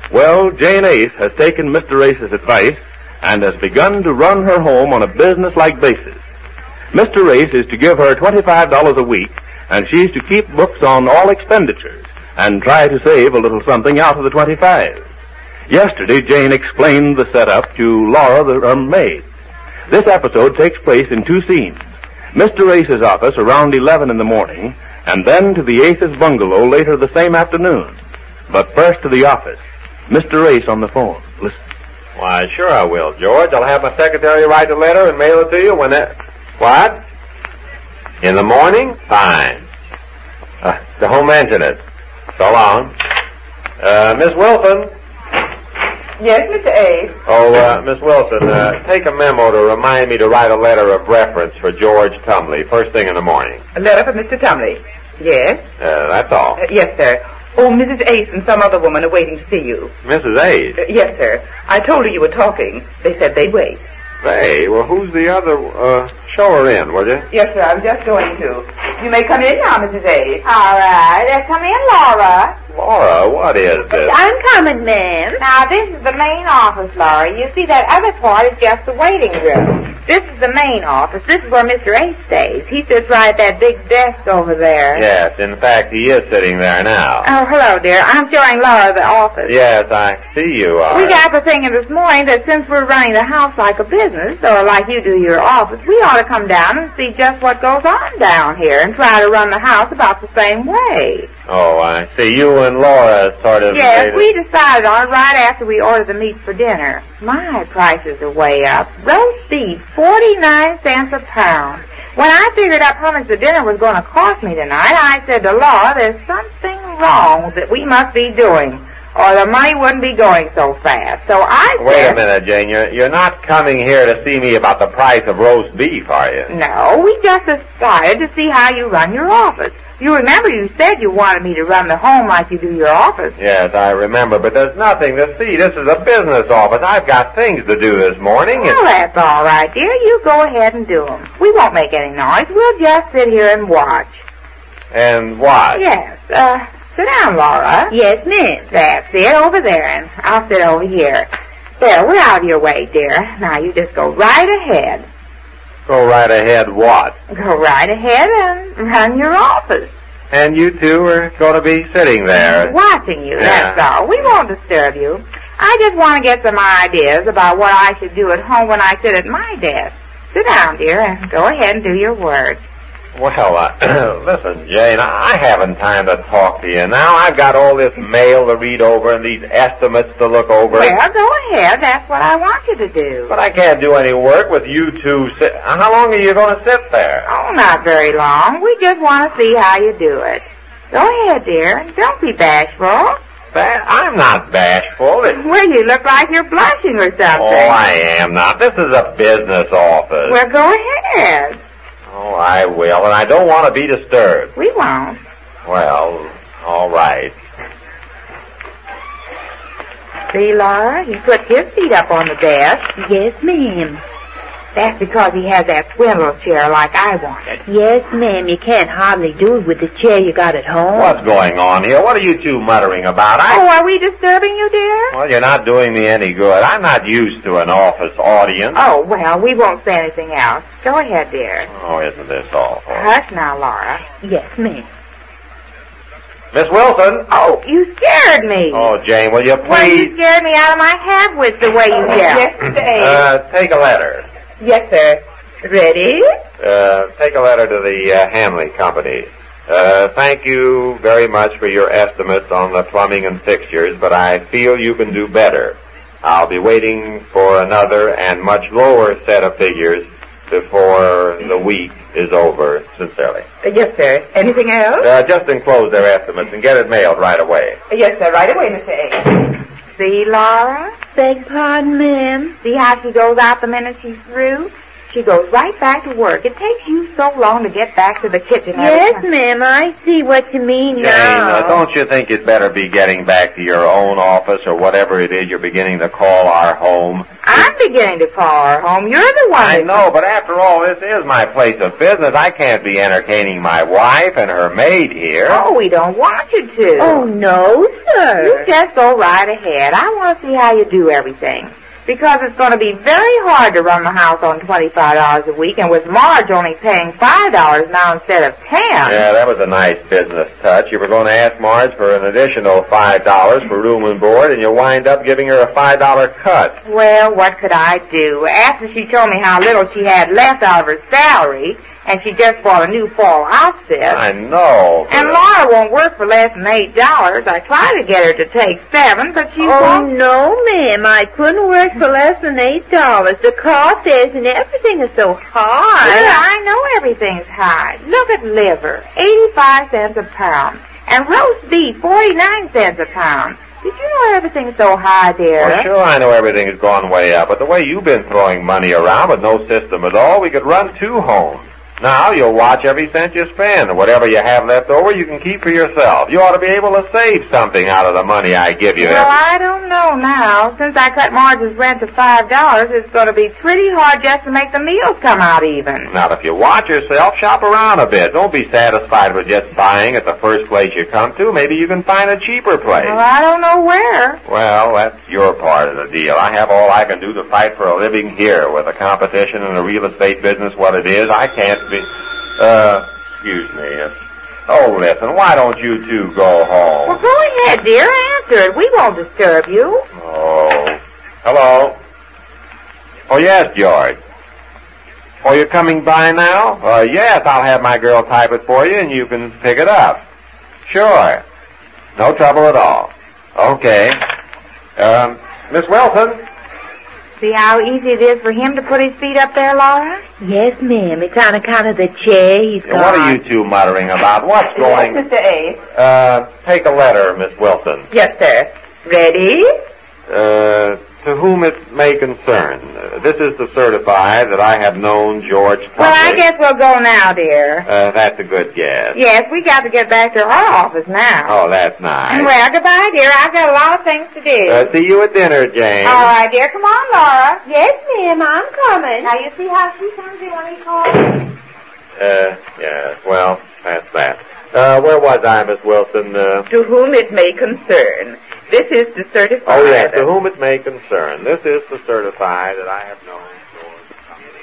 Well, Jane Ace has taken Mr. Ace's advice and has begun to run her home on a business-like basis. Mr. Ace is to give her $25 a week, and she's to keep books on all expenditures and try to save a little something out of the $25. Yesterday, Jane explained the setup to Laura, the maid. This episode takes place in two scenes. Mr. Ace's office around 11 in the morning, and then to the Ace's bungalow later the same afternoon. But first to the office. Mr. Ace on the phone. Listen. Why, sure I will, George. I'll have my secretary write the letter and mail it to you when that... What? In the morning? Fine. Don't mention it. So long. Miss Wilson? Yes, Mr. Ace? Oh, Miss Wilson, take a memo to remind me to write a letter of reference for George Tumley first thing in the morning. A letter for Mr. Tumley? Yes? That's all. Yes, sir. Oh, Mrs. Ace and some other woman are waiting to see you. Mrs. Ace? Yes, sir. I told her you were talking. They said they'd wait. Hey, well, who's the other? Show her in, will you? Yes, sir. I'm just going to. You may come in now, Mrs. Ace. All right. Come in, Laura. Laura, what is this? I'm coming, ma'am. Now, this is the main office, Laura. You see, that other part is just the waiting room. This is the main office. This is where Mr. Ace stays. He sits right at that big desk over there. Yes, in fact, he is sitting there now. Oh, hello, dear. I'm showing Laura the office. Yes, I see you are. We got the thinking this morning that since we're running the house like a business, or like you do your office, we ought to come down and see just what goes on down here and try to run the house about the same way. Oh, I see. You and Laura sort of... Yes, we decided on it right after we ordered the meat for dinner. My prices are way up. Roast beef, 49 cents a pound. When I figured out how much the dinner was going to cost me tonight, I said to Laura, there's something wrong that we must be doing, or the money wouldn't be going so fast. So I said... Wait a minute, Jane. You're not coming here to see me about the price of roast beef, are you? No, we just decided to see how you run your office. You remember you said you wanted me to run the home like you do your office. Yes, I remember, but there's nothing to see. This is a business office. I've got things to do this morning. Well, that's all right, dear. You go ahead and do them. We won't make any noise. We'll just sit here and watch. And watch? Yes. Sit down, Laura. Yes, miss. That's it, over there, and I'll sit over here. There, we're out of your way, dear. Now, you just go right ahead. Go right ahead what? Go right ahead and run your office. And you two are going to be sitting there. Watching you, Yeah. that's all. We won't disturb you. I just want to get some ideas about what I should do at home when I sit at my desk. Sit down, dear, and go ahead and do your work. Well, listen, Jane, I haven't time to talk to you now. I've got all this mail to read over and these estimates to look over. Well, go ahead. That's what I want you to do. But I can't do any work with you two. How long are you going to sit there? Oh, not very long. We just want to see how you do it. Go ahead, dear. Don't be bashful. I'm not bashful. Well, you look like you're blushing or something. Oh, I am not. This is a business office. Well, go ahead. Oh, I will, and I don't want to be disturbed. We won't. Well, all right. See, Laura, he put his feet up on the desk. Yes, ma'am. That's because he has that swindle chair like I wanted. Yes, ma'am. You can't hardly do it with the chair you got at home. What's going on here? What are you two muttering about? Oh, are we disturbing you, dear? Well, you're not doing me any good. I'm not used to an office audience. Oh, well, we won't say anything else. Go ahead, dear. Oh, isn't this awful? Hush now, Laura. Yes, ma'am. Miss Wilson? Oh, you scared me. Oh, Jane, will you please... Well, you scared me out of my half-wits the way you yelled. Yes, take a letter. Yes, sir. Ready? Take a letter to the Hanley Company. Thank you very much for your estimates on the plumbing and fixtures, but I feel you can do better. I'll be waiting for another and much lower set of figures before the week is over. Sincerely. Yes, sir. Anything else? Just enclose their estimates and get it mailed right away. Yes, sir. Right away, Mr. A. See, Laura? Beg pardon, ma'am. See how she goes out the minute she's through? She goes right back to work. It takes you so long to get back to the kitchen. Yes, ma'am, I see what you mean Jane, now. don't you think you'd better be getting back to your own office or whatever it is you're beginning to call our home? I'm beginning to call her home. You're the one. I know, but after all, this is my place of business. I can't be entertaining my wife and her maid here. Oh, we don't want you to. Oh, no, sir. You just go right ahead. I want to see how you do everything. Because it's going to be very hard to run the house on $25 a week, and with Marge only paying $5 now instead of $10. Yeah, that was a nice business touch. You were going to ask Marge for an additional $5 for room and board, and you wind up giving her a $5 cut. Well, what could I do? After she told me how little she had left out of her salary, and she just bought a new fall outfit. I know. And Laura won't work for less than $8. I tried to get her to take $7, but she won't. Oh, no, ma'am. I couldn't work for less than $8. The cost is and everything is so high. Yeah, I know everything's high. Look at liver, 85 cents a pound. And roast beef, 49 cents a pound. Did you know everything's so high, dear? Well, sure, I know everything has gone way up, but the way you've been throwing money around with no system at all, we could run 2 homes. Now, you'll watch every cent you spend, and whatever you have left over, you can keep for yourself. You ought to be able to save something out of the money I give you. Well, I don't know now. Since I cut Marge's rent to $5, it's going to be pretty hard just to make the meals come out even. Now, if you watch yourself, shop around a bit. Don't be satisfied with just buying at the first place you come to. Maybe you can find a cheaper place. Well, I don't know where. Well, that's your part of the deal. I have all I can do to fight for a living here. With the competition in the real estate business what it is, I can't be... excuse me. Oh, listen, why don't you two go home? Well, go ahead, dear. Answer it. We won't disturb you. Oh. Hello? Oh, yes, George. Oh, you're coming by now? Yes, I'll have my girl type it for you, and you can pick it up. Sure. No trouble at all. Okay. Miss Wilson? See how easy it is for him to put his feet up there, Laura? Yes, ma'am. It's on account of the chair he's got. What are you two muttering about? What's going... Yes, Mr. Ace. Take a letter, Miss Wilson. Yes, sir. Ready? To whom it may concern. This is to certify that I have known George Plumley. Well, I guess we'll go now, dear. That's a good guess. Yes, we got to get back to our office now. Oh, that's nice. Well, goodbye, dear. I've got a lot of things to do. See you at dinner, Jane. All right, dear. Come on, Laura. Yes, ma'am. I'm coming. Now, you see how she comes in when he calls? Yeah, well, that's that. Where was I, Miss Wilson? To whom it may concern. This is to certify... Oh, yes, to whom it may concern. This is to certify that I have known George Plumley.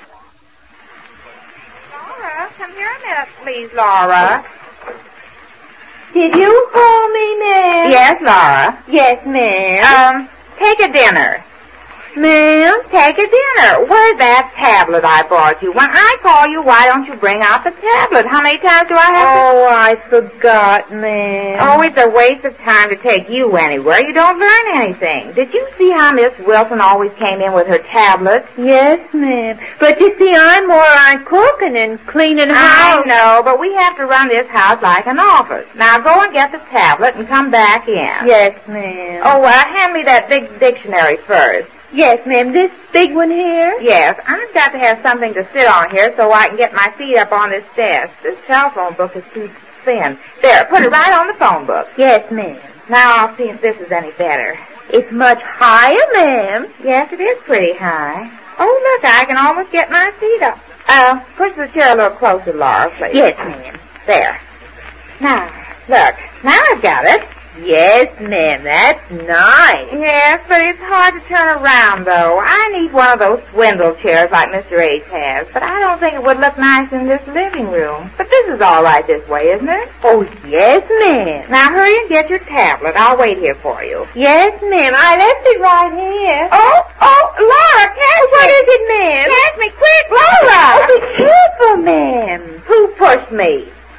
Laura, come here a minute, please, Laura. Did you call me, ma'am? Yes, Laura. Yes, ma'am. Take a dinner. Ma'am? Take a dinner. Where's that tablet I bought you? When I call you, why don't you bring out the tablet? How many times do I have to... Oh, I forgot, ma'am. Oh, it's a waste of time to take you anywhere. You don't learn anything. Did you see how Miss Wilson always came in with her tablet? Yes, ma'am. But you see, I'm more on cooking and cleaning house. I know, but we have to run this house like an office. Now go and get the tablet and come back in. Yes, ma'am. Oh, hand me that big dictionary first. Yes, ma'am. This big one here? Yes, I've got to have something to sit on here so I can get my feet up on this desk. This telephone book is too thin. There, put it right on the phone book. Yes, ma'am. Now I'll see if this is any better. It's much higher, ma'am. Yes, it is pretty high. Oh, look, I can almost get my feet up. Push the chair a little closer, Laura, please. Yes, ma'am. There. Now, look. Now I've got it. Yes, ma'am. That's nice. Yes, but it's hard to turn around, though. I need one of those swindle chairs like Mr. H has, but I don't think it would look nice in this living room. But this is all right this way, isn't it? Oh, yes, ma'am. Now hurry and get your tablet. I'll wait here for you. Yes, ma'am. I left it right here. Oh, Laura, catch me. What is it, ma'am? Catch me, quick, Laura. Oh, be careful, ma'am. Who pushed me?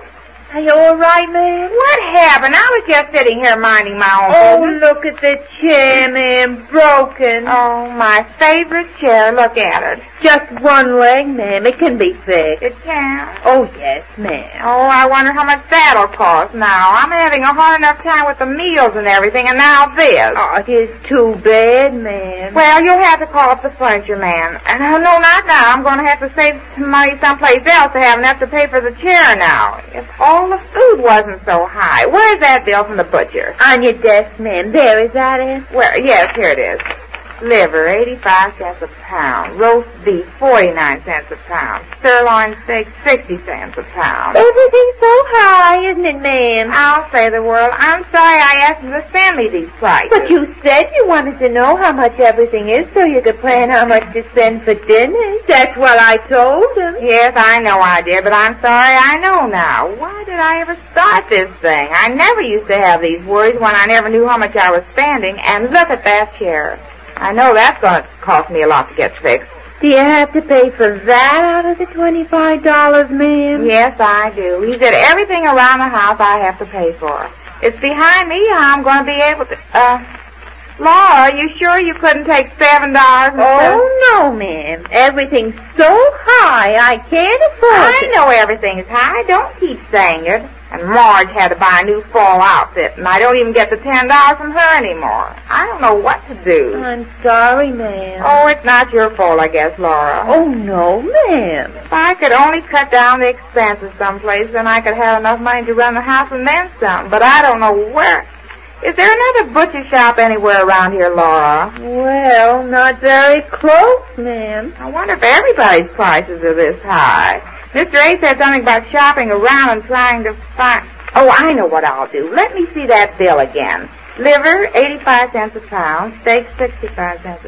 Are you all right, ma'am? What happened? I was just sitting here minding my own Oh, business. look at the chair, ma'am. Broken. Oh, my favorite chair. Look at it. Just one leg, ma'am. It can be fixed. It can. Oh, yes, ma'am. Oh, I wonder how much that'll cost now. I'm having a hard enough time with the meals and everything, and now this. Oh, it is too bad, ma'am. Well, you'll have to call up the furniture man. No, not now. I'm going to have to save some money someplace else to have enough to pay for the chair now. If all the food wasn't so high. Where's that bill from the butcher? On your desk, ma'am. There, is that it? Where? Yes, here it is. Liver, 85 cents a pound. Roast beef, 49 cents a pound. Sirloin steak, 60 cents a pound. Everything's so high, isn't it, ma'am? I'll say the world. I'm sorry I asked you to send me these prices. But you said you wanted to know how much everything is so you could plan how much to spend for dinner. That's what I told him. Yes, I know I did, but I'm sorry I know now. Why did I ever start this thing? I never used to have these worries when I never knew how much I was spending. And look at that chair. I know that's going to cost me a lot to get fixed. Do you have to pay for that out of the $25, ma'am? Yes, I do. He said everything around the house I have to pay for. It's behind me how I'm going to be able to... Laura, are you sure you couldn't take $7? Oh, no, ma'am. Everything's so high, I can't afford it. I know everything's high. Don't keep saying it. And Marge had to buy a new fall outfit, and I don't even get the $10 from her anymore. I don't know what to do. I'm sorry, ma'am. Oh, it's not your fault, I guess, Laura. Oh, no, ma'am. If I could only cut down the expenses someplace, then I could have enough money to run the house and then some. But I don't know where. Is there another butcher shop anywhere around here, Laura? Well, not very close, ma'am. I wonder if everybody's prices are this high. Mr. A said something about shopping around and trying to find... Oh, I know what I'll do. Let me see that bill again. Liver, 85 cents a pound. Steak, 65 cents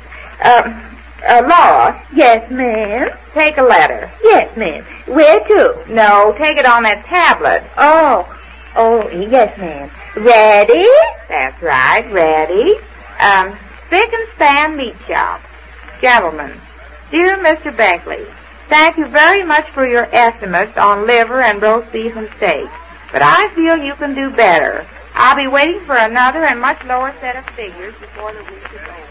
a... Laura. Yes, ma'am. Take a letter. Yes, ma'am. Where to? No, take it on that tablet. Oh, yes, ma'am. Ready? That's right, ready. Spick and Span Meat Shop. Gentlemen, dear Mr. Beckley, thank you very much for your estimates on liver and roast beef and steak. But I feel you can do better. I'll be waiting for another and much lower set of figures before the week is over.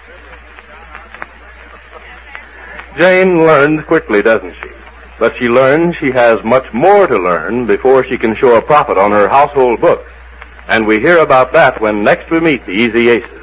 Jane learns quickly, doesn't she? But she learns she has much more to learn before she can show a profit on her household books. And we hear about that when next we meet the Easy Aces.